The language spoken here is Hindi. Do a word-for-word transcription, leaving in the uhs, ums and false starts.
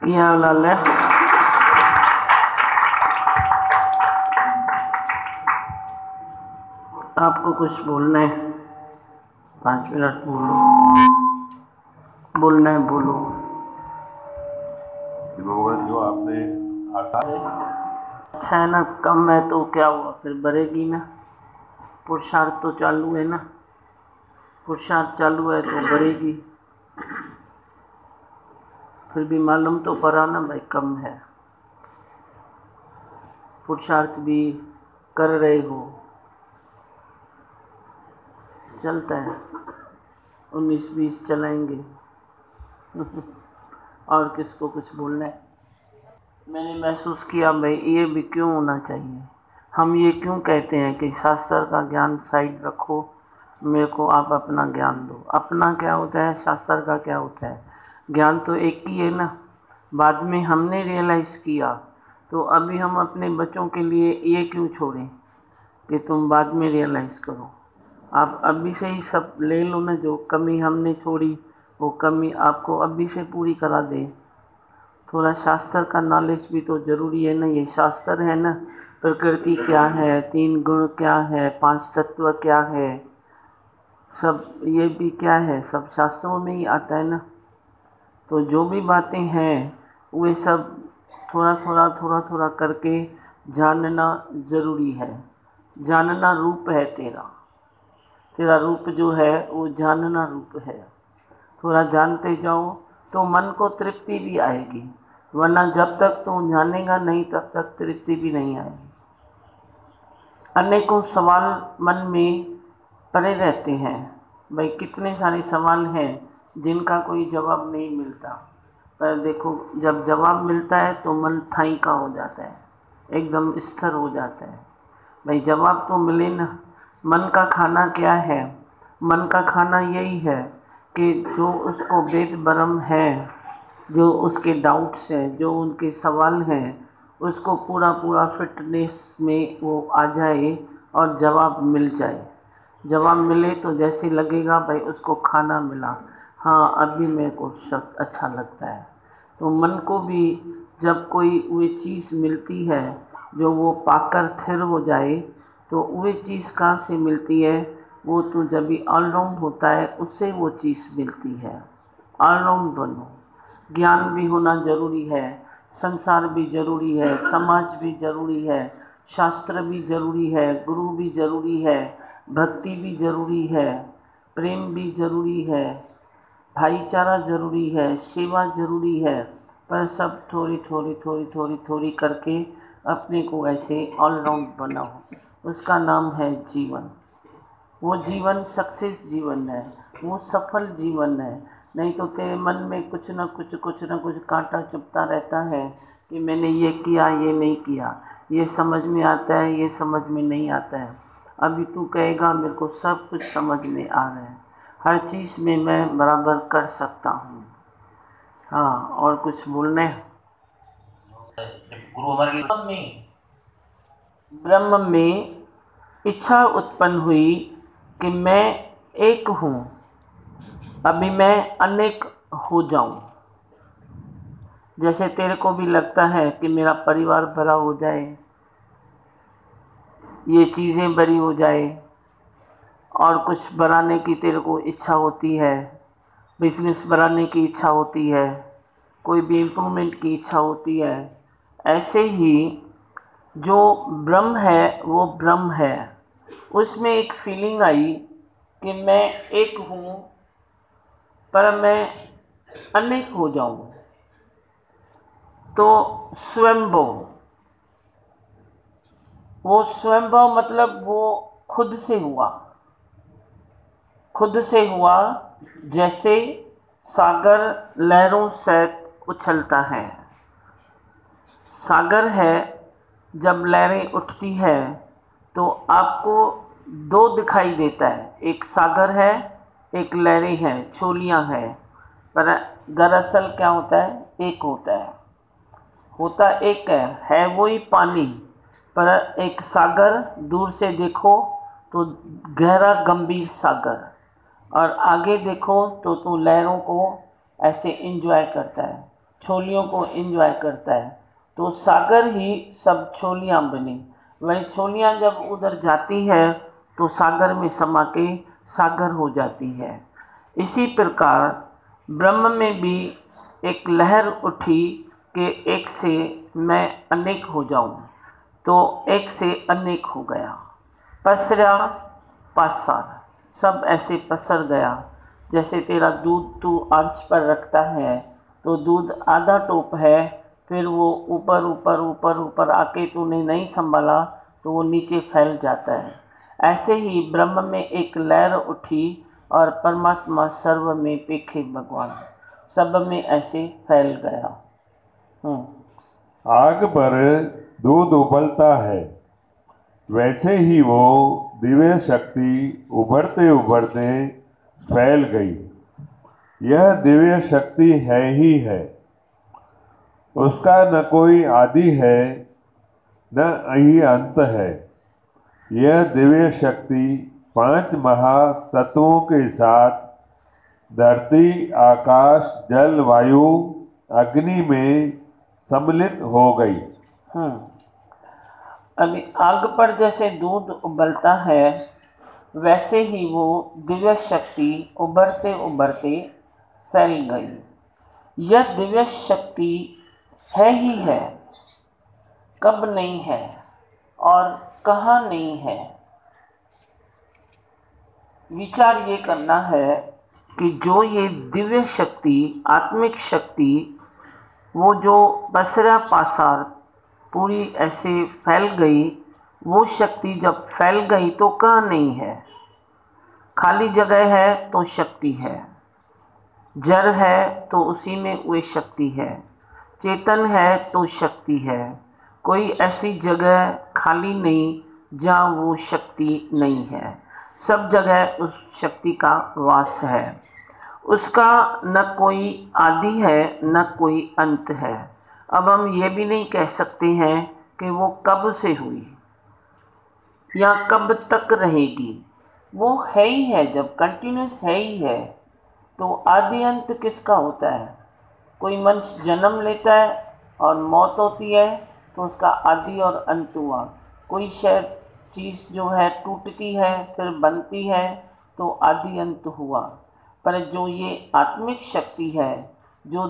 क्या हाल है? आपको कुछ बोलना है? पाँच मिनट बोलो। बोलना है, बोलो। जो आपने अच्छा है ना, कम है तो क्या हुआ, फिर बढ़ेगी ना। पुरुषार्थ तो चालू है ना, पुरुषार्थ चालू है तो बढ़ेगी। फिर भी मालूम तो पड़ा ना भाई, कम है। पुरुषार्थ भी कर रहे हो, चलता है। उन्नीस बीस चलाएंगे। और किसको कुछ बोलना है? मैंने महसूस किया भाई, ये भी क्यों होना चाहिए। हम ये क्यों कहते हैं कि शास्त्र का ज्ञान साइड रखो, मेरे को आप अपना ज्ञान दो। अपना क्या होता है, शास्त्र का क्या होता है? ज्ञान तो एक ही है ना। बाद में हमने रियलाइज़ किया, तो अभी हम अपने बच्चों के लिए ये क्यों छोड़ें कि तुम बाद में रियलाइज़ करो। आप अभी से ही सब ले लो ना, जो कमी हमने छोड़ी वो कमी आपको अभी से पूरी करा दे। थोड़ा शास्त्र का नॉलेज भी तो ज़रूरी है ना। ये शास्त्र है ना, प्रकृति क्या है, तीन गुण क्या है, पांच तत्व क्या है, सब ये भी क्या है, सब शास्त्रों में ही आता है ना। तो जो भी बातें हैं वे सब थोड़ा थोड़ा थोड़ा थोड़ा करके जानना ज़रूरी है। जानना रूप है तेरा, तेरा रूप जो है वो जानना रूप है। थोड़ा जानते जाओ तो मन को तृप्ति भी आएगी, वरना जब तक तू जानेगा नहीं तब तक तृप्ति भी नहीं आएगी। अनेकों सवाल मन में पड़े रहते हैं भाई, कितने सारे सवाल हैं जिनका कोई जवाब नहीं मिलता। पर देखो, जब जवाब मिलता है तो मन ठाई का हो जाता है, एकदम स्थिर हो जाता है। भाई जवाब तो मिले ना। मन का खाना क्या है? मन का खाना यही है कि जो उसको वेद ब्रह्म है, जो उसके डाउट्स हैं, जो उनके सवाल हैं, उसको पूरा पूरा फिटनेस में वो आ जाए और जवाब मिल जाए। जवाब मिले तो जैसे लगेगा भाई उसको खाना मिला, हाँ अभी मेरे को सब अच्छा लगता है। तो मन को भी जब कोई वो चीज़ मिलती है जो वो पाकर थिर हो जाए, तो वो चीज़ कहाँ से मिलती है? वो तो जब भी ऑलराउंड होता है उससे वो चीज़ मिलती है। ऑलराउंड बनो। ज्ञान भी होना जरूरी है, संसार भी जरूरी है, समाज भी जरूरी है, शास्त्र भी जरूरी है, गुरु भी जरूरी है, भक्ति भी जरूरी है, प्रेम भी जरूरी है, भाईचारा जरूरी है, सेवा जरूरी है। पर सब थोड़ी थोड़ी थोड़ी थोड़ी थोड़ी करके अपने को ऐसे ऑलराउंड बनाओ। उसका नाम है जीवन। वो जीवन सक्सेस जीवन है, वो सफल जीवन है। नहीं तो तेरे मन में कुछ ना कुछ कुछ ना कुछ कांटा चुभता रहता है कि मैंने ये किया, ये नहीं किया, ये समझ में आता है, ये समझ में नहीं आता है। अभी तू कहेगा मेरे को सब कुछ समझ में आ रहा है, हर चीज़ में मैं बराबर कर सकता हूँ। हाँ, और कुछ बोलने? गुरु हमारे में ब्रह्म में इच्छा उत्पन्न हुई कि मैं एक हूँ, अभी मैं अनेक हो जाऊं। जैसे तेरे को भी लगता है कि मेरा परिवार बड़ा हो जाए, ये चीज़ें बड़ी हो जाए, और कुछ बढ़ाने की तेरे को इच्छा होती है, बिजनेस बढ़ाने की इच्छा होती है, कोई भी इम्प्रूवमेंट की इच्छा होती है। ऐसे ही जो ब्रह्म है वो ब्रह्म है। उसमें एक फीलिंग आई कि मैं एक हूँ पर मैं अनेक हो जाऊं। तो स्वयंभव, वो स्वयंभव मतलब वो खुद से हुआ। खुद से हुआ जैसे सागर लहरों सहित उछलता है। सागर है, जब लहरें उठती है तो आपको दो दिखाई देता है, एक सागर है, एक लहरें हैं, छोलियां हैं। पर दरअसल क्या होता है? एक होता है। होता एक है, है वही पानी, पर एक सागर दूर से देखो तो गहरा गंभीर सागर, और आगे देखो तो तो लहरों को ऐसे एंजॉय करता है। छोलियों को एंजॉय करता है, तो सागर ही सब छोलियाँ बनी। वही छोलियाँ जब उधर जाती है तो सागर में समा के सागर हो जाती है। इसी प्रकार ब्रह्म में भी एक लहर उठी कि एक से मैं अनेक हो जाऊं, तो एक से अनेक हो गया। पसरा पासार, सब ऐसे पसर गया। जैसे तेरा दूध तू आंच पर रखता है तो दूध आधा टोप है, फिर वो ऊपर ऊपर ऊपर ऊपर आके तूने नहीं संभाला तो वो नीचे फैल जाता है। ऐसे ही ब्रह्म में एक लहर उठी और परमात्मा सर्व में पेखे भगवान, सब में ऐसे फैल गया। हम्म आग पर दूध उबलता है, वैसे ही वो दिव्य शक्ति उभरते उभरते फैल गई। यह दिव्य शक्ति है ही है, उसका न कोई आदि है न ही अंत है। यह दिव्य शक्ति पांच महातत्वों के साथ धरती, आकाश, जल, वायु, अग्नि में सम्मिलित हो गई। हम्म अभी आग पर जैसे दूध उबलता है, वैसे ही वो दिव्य शक्ति उभरते उभरते फैल गई। यह दिव्य शक्ति है ही है, कब नहीं है और कहाँ नहीं है। विचार ये करना है कि जो ये दिव्य शक्ति, आत्मिक शक्ति, वो जो बसरा पासार पूरी ऐसे फैल गई, वो शक्ति जब फैल गई तो कहाँ नहीं है। खाली जगह है तो शक्ति है, जड़ है तो उसी में वे शक्ति है, चेतन है तो शक्ति है। कोई ऐसी जगह खाली नहीं जहाँ वो शक्ति नहीं है। सब जगह उस शक्ति का वास है। उसका न कोई आदि है न कोई अंत है। अब हम ये भी नहीं कह सकते हैं कि वो कब से हुई या कब तक रहेगी। वो है ही है, जब कंटिन्यूस है ही है तो आदि अंत किसका होता है। कोई मनुष्य जन्म लेता है और मौत होती है तो उसका आदि और अंत हुआ। कोई शायद चीज़ जो है टूटती है फिर बनती है तो आदि अंत हुआ। पर जो ये आत्मिक शक्ति है, जो